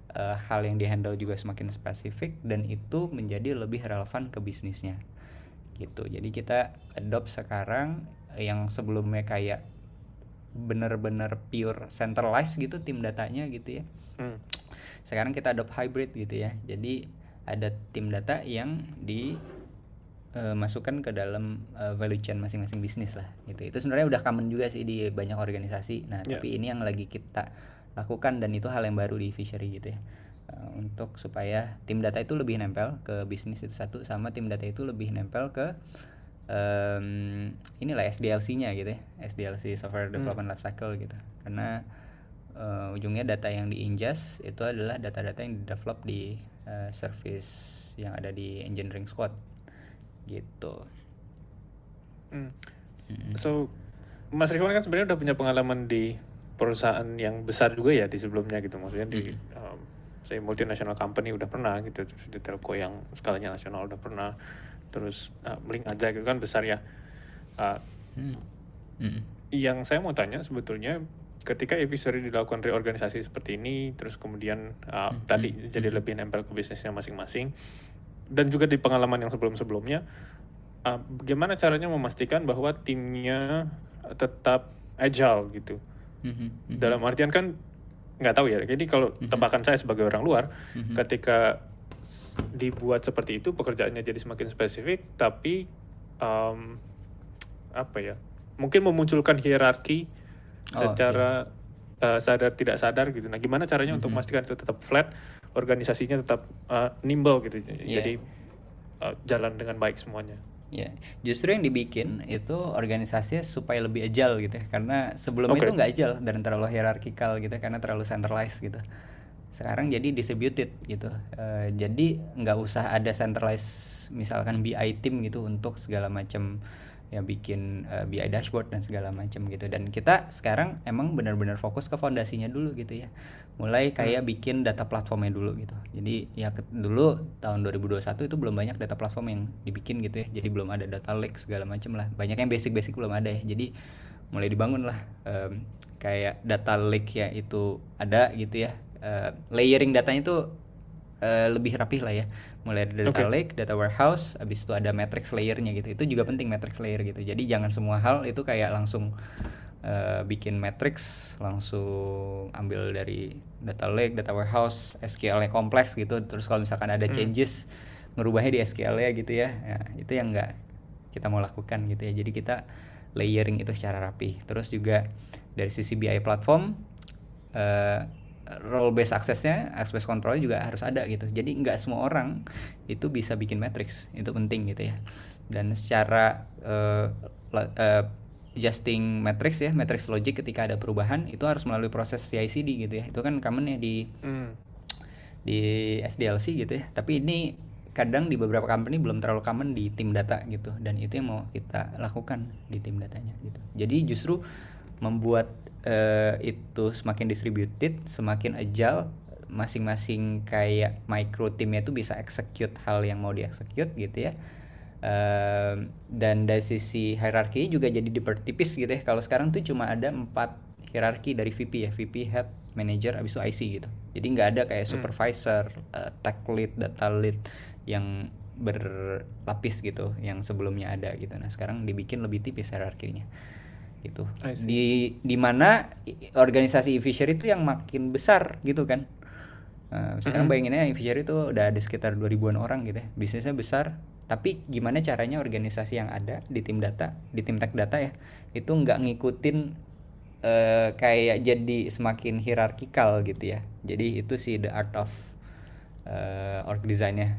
uh, hal yang di-handle juga semakin spesifik dan itu menjadi lebih relevan ke bisnisnya gitu. Jadi kita adopt sekarang yang sebelumnya kayak bener-bener pure centralized gitu tim datanya gitu ya. Hmm. Sekarang kita adopt hybrid gitu ya. Jadi ada tim data yang di uh, masukkan ke dalam uh, value chain masing-masing bisnis lah gitu. Itu sebenarnya udah common juga sih di banyak organisasi. Nah, Yeah. tapi ini yang lagi kita lakukan dan itu hal yang baru di Fishery gitu ya. Uh, untuk supaya tim data itu lebih nempel ke bisnis itu satu, sama tim data itu lebih nempel ke um, inilah S D L C-nya gitu ya. S D L C Software Development Hmm. Lifecycle gitu. Karena uh, ujungnya data yang di-ingest itu adalah data-data yang di-develop di uh, service yang ada di engineering squad gitu. Hmm. Mm-mm. So, Mas Rifan kan sebenarnya udah punya pengalaman di perusahaan yang besar juga ya di sebelumnya gitu. Maksudnya di Mm-mm. um, saya multinational company udah pernah gitu, terus di telco yang skalanya nasional udah pernah, terus uh, Blink aja gitu kan besar ya. Uh, Mm. Mm-mm. yang saya mau tanya sebetulnya ketika e-fishery dilakukan reorganisasi seperti ini, terus kemudian uh, Mm-mm. tadi jadi Mm-mm. lebih nempel ke bisnisnya masing-masing, dan juga di pengalaman yang sebelum-sebelumnya, uh, bagaimana caranya memastikan bahwa timnya uh, tetap agile gitu? Mhm, mhm, Dalam artian kan nggak tahu ya. Jadi kalau mhm, tebakan saya sebagai orang luar, mhm, ketika s- dibuat seperti itu pekerjaannya jadi semakin spesifik, tapi um, apa ya? Mungkin memunculkan hierarki oh iya, secara uh, sadar tidak sadar gitu. Nah, gimana caranya untuk mhm, memastikan itu tetap flat, organisasinya tetap uh, nimble gitu. iya, Jadi uh, jalan dengan baik semuanya. iya. Justru yang dibikin itu organisasinya supaya lebih agile gitu ya, karena sebelumnya Oke. itu nggak agile dan terlalu hierarkikal gitu, karena terlalu centralized gitu. Sekarang jadi distributed gitu. Eh, jadi nggak usah ada centralized misalkan B I team gitu untuk segala macam ya bikin eh, B I dashboard dan segala macam gitu. Dan kita sekarang emang benar-benar fokus ke fondasinya dulu gitu ya. Mulai kayak Hmm. bikin data platformnya dulu gitu. Jadi ya ke- dulu tahun dua ribu dua puluh satu itu belum banyak data platform yang dibikin gitu ya. Jadi belum ada data lake segala macam lah. Banyak yang basic-basic belum ada ya. Jadi mulai dibangun lah em, kayak data lake ya itu ada gitu ya. Eh, layering datanya itu eh, lebih rapih lah ya. Mulai dari data Oke. lake, data warehouse, habis itu ada matrix layernya gitu. Itu juga penting matrix layer gitu. Jadi jangan semua hal itu kayak langsung eh, bikin matrix, langsung ambil dari data lake, data warehouse, S Q L-nya kompleks gitu. Terus kalau misalkan ada Hmm. changes, ngerubahnya di S Q L-nya gitu ya. Nah, itu yang nggak kita mau lakukan gitu ya. Jadi kita layering itu secara rapi. Terus juga dari sisi B I platform, eh, role based accessnya, access control juga harus ada gitu. Jadi nggak semua orang itu bisa bikin matrix, itu penting gitu ya. Dan secara uh, uh, adjusting matrix ya, matrix logic ketika ada perubahan itu harus melalui proses C I C D gitu ya. Itu kan common ya di Hmm. di S D L C gitu ya. Tapi ini kadang di beberapa company belum terlalu common di tim data gitu. Dan itu yang mau kita lakukan di tim datanya gitu. Jadi justru membuat uh, itu semakin distributed, semakin agile, masing-masing kayak micro timnya itu bisa execute hal yang mau di-execute gitu ya. Uh, dan dari sisi hierarki juga jadi dipertipis gitu ya. Kalau sekarang tuh cuma ada empat hierarki dari V P ya, V P, head, manager, abis itu I C gitu. Jadi nggak ada kayak Hmm. supervisor, uh, tech lead, data lead yang berlapis gitu, yang sebelumnya ada gitu. Nah sekarang dibikin lebih tipis hierarkinya gitu. I see. Di di mana organisasi e-fishery itu yang makin besar gitu kan. Nah, sekarang Mhm. bayanginnya e-fishery itu udah ada sekitar dua ribuan orang gitu ya. Bisnisnya besar, tapi gimana caranya organisasi yang ada di tim data, di tim tech data ya, itu nggak ngikutin eh, kayak jadi semakin hierarkikal gitu ya. Jadi itu sih the art of eh, org design-nya.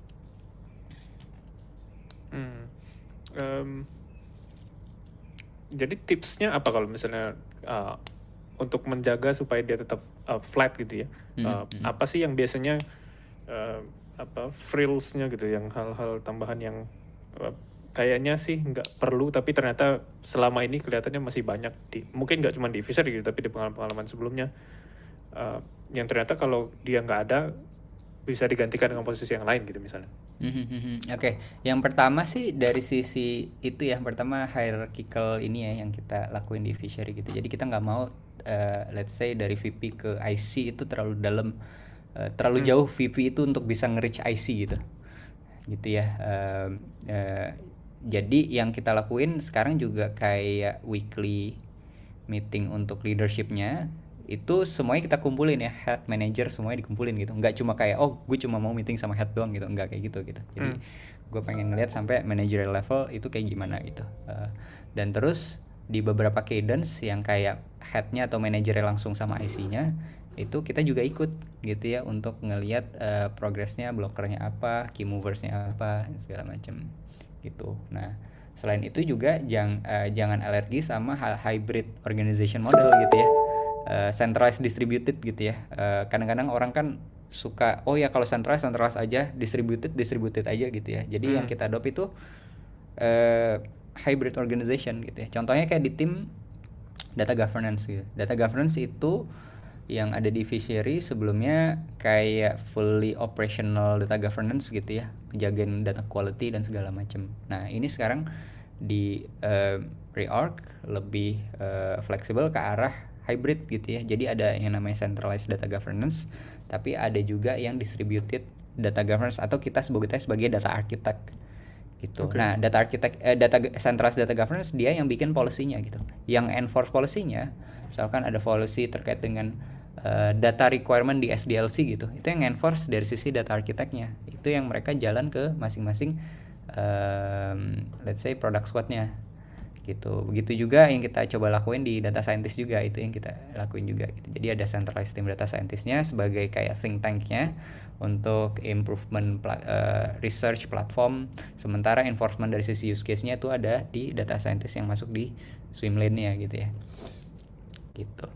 Hmm. Em, jadi tipsnya apa kalau misalnya uh, untuk menjaga supaya dia tetap uh, flat gitu ya? Mhm, Uh, mhm. apa sih yang biasanya uh, apa frills-nya gitu, yang hal-hal tambahan yang uh, kayaknya sih nggak perlu tapi ternyata selama ini kelihatannya masih banyak di, mungkin nggak cuma di Fisher gitu tapi di pengalaman-pengalaman sebelumnya, uh, yang ternyata kalau dia nggak ada bisa digantikan dengan posisi yang lain gitu misalnya. Mhm. Oke, yang pertama sih dari sisi itu ya, pertama hierarchical ini ya yang kita lakuin di fishery gitu. Jadi kita nggak mau eh, let's say dari V P ke I C itu terlalu dalam uh, terlalu Hmm. jauh V P itu untuk bisa nge-reach I C gitu gitu ya. Uh, uh, jadi yang kita lakuin sekarang juga kayak weekly meeting untuk leadershipnya itu semuanya kita kumpulin ya, head manager semuanya dikumpulin gitu, nggak cuma kayak oh gue cuma mau meeting sama head doang gitu, nggak kayak gitu gitu. Jadi Hmm. gue pengen ngeliat sampai managerial level itu kayak gimana gitu. Uh, dan terus di beberapa cadence yang kayak headnya atau manajerial langsung sama I C-nya itu kita juga ikut gitu ya untuk ngelihat uh, progresnya, blokernya apa, key moversnya apa, segala macam gitu. Nah selain itu juga jang, uh, jangan alergi sama hal hybrid organization model gitu ya, uh, centralized distributed gitu ya. Uh, kadang-kadang orang kan suka oh ya kalau centralized centralized aja, distributed distributed aja gitu ya. Jadi Hmm. yang kita adopt itu uh, hybrid organization gitu ya. Contohnya kayak di tim data governance gitu. Data governance itu yang ada di Visionary sebelumnya kayak fully operational data governance gitu ya, jagain data quality dan segala macam. Nah ini sekarang di uh, reorg lebih uh, fleksibel ke arah hybrid gitu ya. Jadi ada yang namanya centralized data governance, tapi ada juga yang distributed data governance atau kita sebutnya sebagai data architect gitu. Oke. Nah data architect, eh, data centralized data governance dia yang bikin policy-nya gitu, yang enforce policy-nya. Misalkan ada policy terkait dengan uh, data requirement di S D L C gitu, itu yang enforce dari sisi data architect-nya, itu yang mereka jalan ke masing-masing um, let's say product squad-nya gitu. Begitu juga yang kita coba lakuin di data scientist juga, itu yang kita lakuin juga gitu. Jadi ada centralized team data scientist-nya sebagai kayak think tank-nya untuk improvement pla- uh, research platform, sementara enforcement dari sisi use case-nya itu ada di data scientist yang masuk di swim lane-nya gitu ya gitu.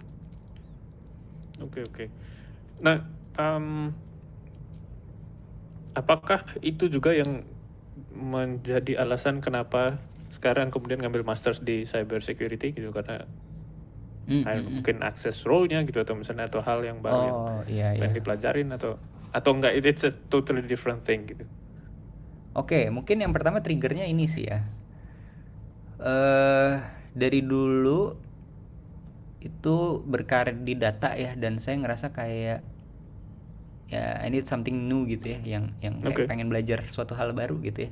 Oke, oke. Nah, um, apakah itu juga yang menjadi alasan kenapa sekarang kemudian ngambil masters di cyber security gitu, karena Mm, I don't mm, know, mm. mungkin akses role-nya gitu, atau misalnya atau hal yang baru yang Oh iya pengen iya. dipelajarin, atau atau enggak, it- it's a totally different thing gitu. Oke, mungkin yang pertama triggernya ini sih ya. Eh dari dulu itu berkarir di data ya, dan saya ngerasa kayak ya I need something new gitu ya, yang yang kayak Oke. pengen belajar suatu hal baru gitu ya.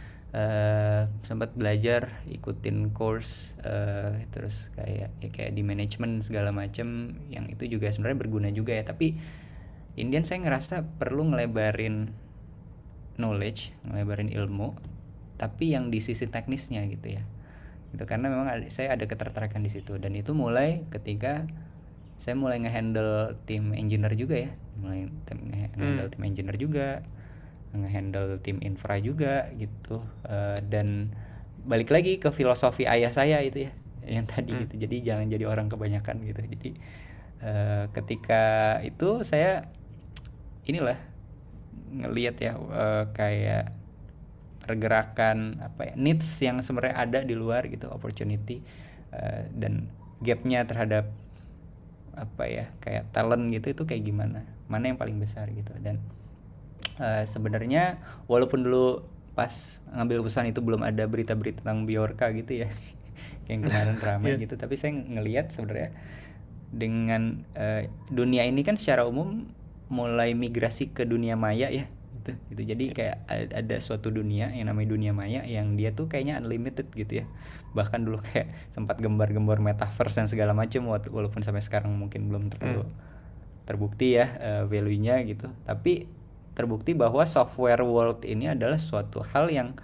Eh sempat belajar ikutin course, eh terus kayak ya kayak di manajemen segala macem, yang itu juga sebenarnya berguna juga ya, tapi Indian saya ngerasa perlu ngelebarin knowledge, ngelebarin ilmu, tapi yang di sisi teknisnya gitu ya. Gitu, karena memang ada, saya ada ketertarikan di situ, dan itu mulai ketika saya mulai ngehandle tim engineer juga ya, mulai tim, ngehandle Hmm. tim engineer juga, ngehandle tim infra juga gitu. Uh, dan balik lagi ke filosofi ayah saya itu ya, yang tadi Hmm. gitu. Jadi jangan jadi orang kebanyakan gitu. Jadi uh, ketika itu saya inilah ngelihat ya, uh, kayak pergerakan apa ya, needs yang sebenarnya ada di luar gitu, opportunity, uh, dan gapnya terhadap apa ya kayak talent gitu, itu kayak gimana, mana yang paling besar gitu. Dan uh, sebenarnya walaupun dulu pas ngambil keputusan itu belum ada berita-berita tentang Biorka gitu ya yang kemarin ramai Yeah. gitu, tapi saya ngelihat sebenarnya dengan uh, dunia ini kan secara umum mulai migrasi ke dunia maya ya gitu, gitu. Jadi kayak ada suatu dunia yang namanya dunia maya yang dia tuh kayaknya unlimited gitu ya, bahkan dulu kayak sempat gembar-gembor metaverse dan segala macam, walaupun sampai sekarang mungkin belum terlalu Hmm. terbukti ya uh, value-nya gitu, tapi terbukti bahwa software world ini adalah suatu hal yang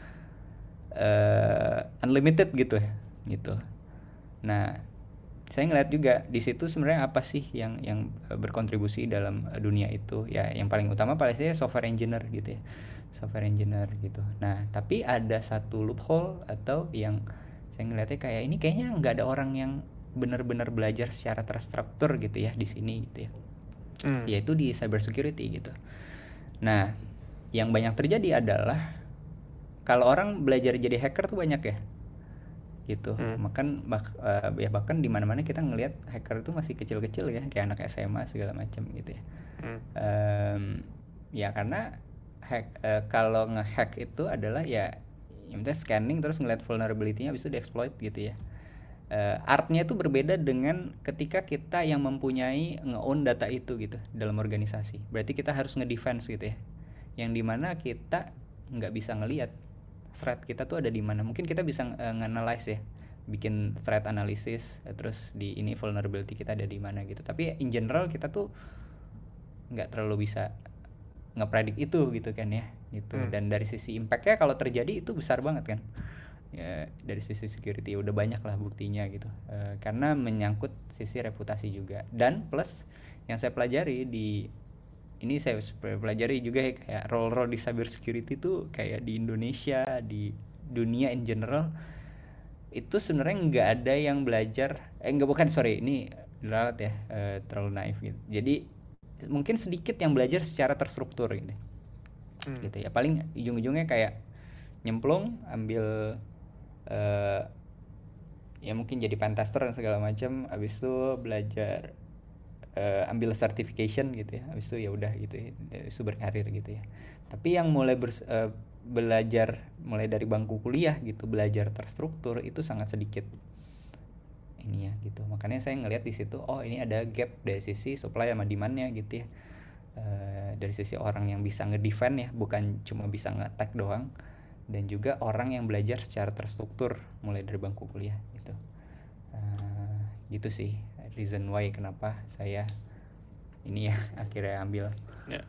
uh, unlimited gitu ya gitu. Nah saya ngeliat juga di situ sebenarnya apa sih yang yang berkontribusi dalam dunia itu ya, yang paling utama pada saya software engineer gitu ya, software engineer gitu. Nah tapi ada satu loophole atau yang saya ngeliatnya kayak ini kayaknya nggak ada orang yang benar-benar belajar secara terstruktur gitu ya di sini gitu ya, Hmm. yaitu di cyber security gitu. Nah yang banyak terjadi adalah kalau orang belajar jadi hacker tuh banyak ya gitu. Hmm. Makan bak, uh, ya bahkan di mana-mana kita ngelihat hacker itu masih kecil-kecil ya, kayak anak S M A segala macam gitu ya. Hmm. Um, ya karena hack, uh, kalau ngehack itu adalah ya yang penting scanning terus ngeliat vulnerability-nya habis itu diexploit gitu ya. uh, artnya itu berbeda dengan ketika kita yang mempunyai nge-own data itu gitu dalam organisasi. Berarti kita harus nge-defense gitu ya, yang dimana kita nggak bisa ngelihat threat kita tuh ada di mana. Mungkin kita bisa uh, nge-analyze ya, bikin threat analysis, uh, terus di ini vulnerability kita ada di mana gitu. Tapi in general kita tuh nggak terlalu bisa ngepredik itu gitu kan ya gitu. Hmm. Dan dari sisi impactnya kalau terjadi itu besar banget kan ya, dari sisi security udah banyak lah buktinya gitu, e, karena menyangkut sisi reputasi juga. Dan plus yang saya pelajari di ini, saya pelajari juga ya, kayak role-role di cyber security tuh kayak di Indonesia, di dunia in general itu sebenarnya nggak ada yang belajar, eh nggak bukan sorry ini ralat ya, e, terlalu naif gitu. Jadi mungkin sedikit yang belajar secara terstruktur gitu, hmm. gitu ya. Paling ujung-ujungnya kayak nyemplung, ambil Uh, ya mungkin jadi pentester dan segala macam, abis itu belajar uh, ambil certification gitu ya, abis itu ya udah gitu ya, itu berkarir gitu ya. Tapi yang mulai ber, uh, belajar mulai dari bangku kuliah gitu, belajar terstruktur itu sangat sedikit ini ya gitu. Makanya saya ngelihat di situ, oh ini ada gap dari sisi supply sama demandnya gitu ya, uh, dari sisi orang yang bisa ngedefend ya, bukan cuma bisa nge-attack doang, dan juga orang yang belajar secara terstruktur mulai dari bangku kuliah gitu. Uh, gitu sih reason why kenapa saya ini ya akhirnya ambil. Ya.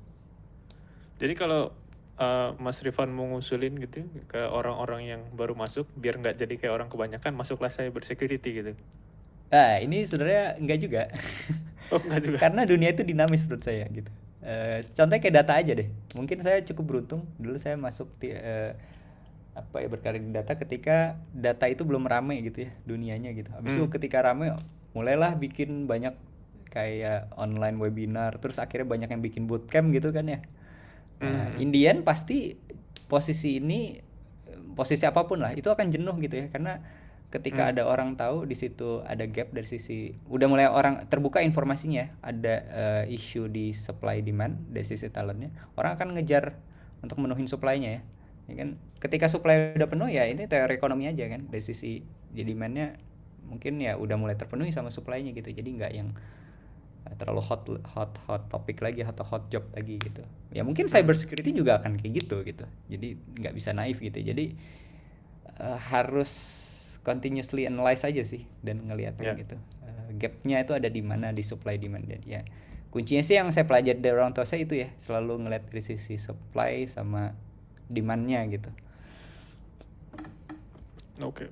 Jadi kalau uh, Mas Rifan mau ngusulin gitu ke orang-orang yang baru masuk biar nggak jadi kayak orang kebanyakan, masuklah cyber security gitu. Nah ini sebenarnya enggak juga. Oh enggak juga. Karena dunia itu dinamis menurut saya gitu. Uh, contohnya kayak data aja deh. Mungkin saya cukup beruntung dulu saya masuk di, uh, apa ya berkarir di data ketika data itu belum rame gitu ya dunianya gitu. Habis itu hmm. ketika rame mulailah bikin banyak kayak online webinar, terus akhirnya banyak yang bikin bootcamp gitu kan ya. Nah, hmm. Indian pasti posisi ini, posisi apapun lah itu akan jenuh gitu ya, karena ketika hmm. ada orang tahu di situ ada gap dari sisi, udah mulai orang terbuka informasinya, ada uh, isu di supply demand dari sisi talentnya, orang akan ngejar untuk menuhin supply-nya ya. Ya kan, ketika supply udah penuh ya ini teori ekonomi aja kan, dari sisi jadi demand-nya mungkin ya udah mulai terpenuhi sama supply-nya gitu, jadi nggak yang terlalu hot hot hot topik lagi atau hot job lagi gitu. Ya mungkin cyber security juga akan kayak gitu gitu, jadi nggak bisa naif gitu, jadi uh, harus continuously analyze aja sih dan ngeliatin yeah. gitu uh, gapnya itu ada di mana di supply demand. Ya kuncinya sih yang saya pelajari dari orang tua saya itu ya, selalu ngeliat dari sisi supply sama demandnya gitu. Oke. Okay.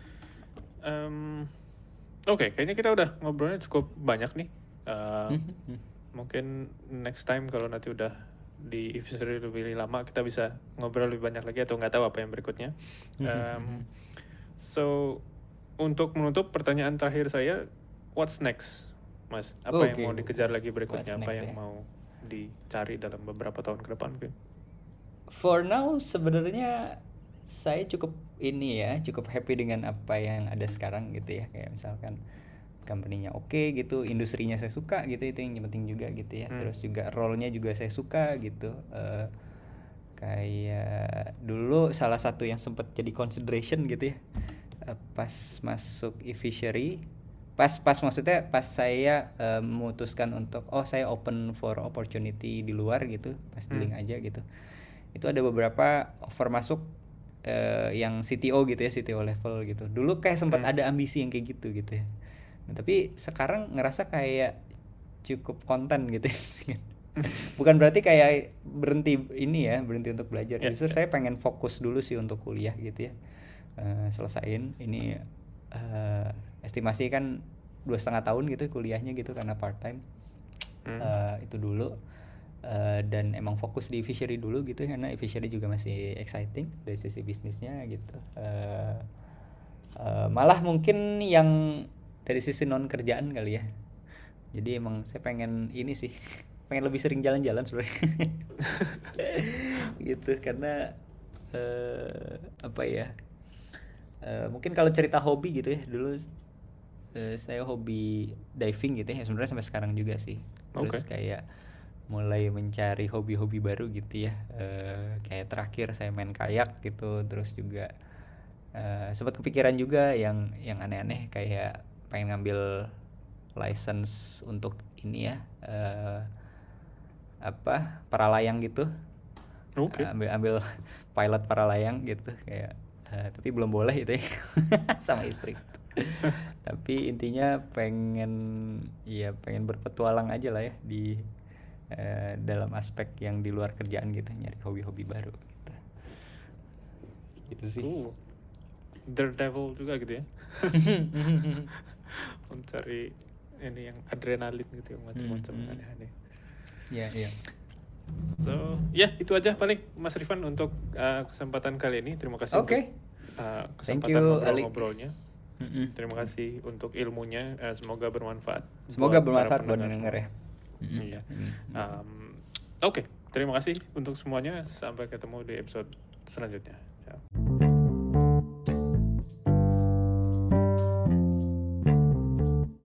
Um, Oke, okay, kayaknya kita udah ngobrolnya cukup banyak nih. Uh, mungkin next time kalau nanti udah di episode lebih lama kita bisa ngobrol lebih banyak lagi, atau nggak tahu apa yang berikutnya. Um, so untuk menutup, pertanyaan terakhir saya, what's next, Mas? Apa okay. yang mau dikejar lagi berikutnya? What's apa next, yang ya? Mau dicari dalam beberapa tahun ke depan mungkin? For now sebenarnya saya cukup ini ya, cukup happy dengan apa yang ada sekarang gitu ya. Kayak misalkan company-nya oke okay, gitu, industrinya saya suka gitu, itu yang penting juga gitu ya. Hmm. Terus juga role-nya juga saya suka gitu. Uh, kayak dulu salah satu yang sempat jadi consideration gitu ya, uh, pas masuk e-fishery, pas pas maksudnya pas saya uh, memutuskan untuk oh saya open for opportunity di luar gitu, pas hmm. di link aja gitu. Itu ada beberapa offer masuk uh, yang C T O gitu ya, C T O level gitu. Dulu kayak sempat hmm. ada ambisi yang kayak gitu gitu ya. Nah, tapi sekarang ngerasa kayak cukup konten gitu. Bukan berarti kayak berhenti ini ya, berhenti untuk belajar. Yeah, Justru yeah. saya pengen fokus dulu sih untuk kuliah gitu ya. Uh, selesain ini uh, estimasi kan dua setengah tahun gitu kuliahnya gitu karena part time. Hmm. Uh, itu dulu. Uh, dan emang fokus di fishery dulu gitu, karena fishery juga masih exciting dari sisi bisnisnya gitu. Uh, uh, malah mungkin yang dari sisi non kerjaan kali ya. Jadi emang saya pengen ini sih, pengen lebih sering jalan-jalan sebenarnya. Gitu karena uh, apa ya? Uh, mungkin kalau cerita hobi gitu ya, dulu uh, saya hobi diving gitu ya, sebenarnya sampai sekarang juga sih. Terus okay. kayak mulai mencari hobi-hobi baru gitu ya. Uh, kayak terakhir saya main kayak gitu, terus juga Eh, sempat kepikiran juga yang yang aneh-aneh kayak pengen ngambil license untuk ini ya, eh, apa para layang gitu. Oke. ambil ambil pilot para layang gitu kayak, eh, tapi belum boleh itu ya sama istri. Tapi intinya pengen ya pengen berpetualang aja lah ya di eh, dalam aspek yang di luar kerjaan gitu, nyari hobi-hobi baru gitu. Gitu sih. Uh, Daredevil juga gitu ya. Mencari ini yang adrenalin gitu yang macam-macam Hmm, hmm. aneh-aneh. Ya, ya. So, ya itu aja paling Mas Rifan untuk uh, kesempatan kali ini. Terima kasih Oke. untuk uh, Thank kesempatan you, Ali. ngobrol-ngobrolnya. Mm-mm. Terima kasih untuk ilmunya. Uh, semoga bermanfaat. Semoga buat para bermanfaat buat pendengar pendengar ya. semua. Mm-mm. Iya. Mm-mm. Um, Oke, terima kasih untuk semuanya. Sampai ketemu di episode selanjutnya. Ciao.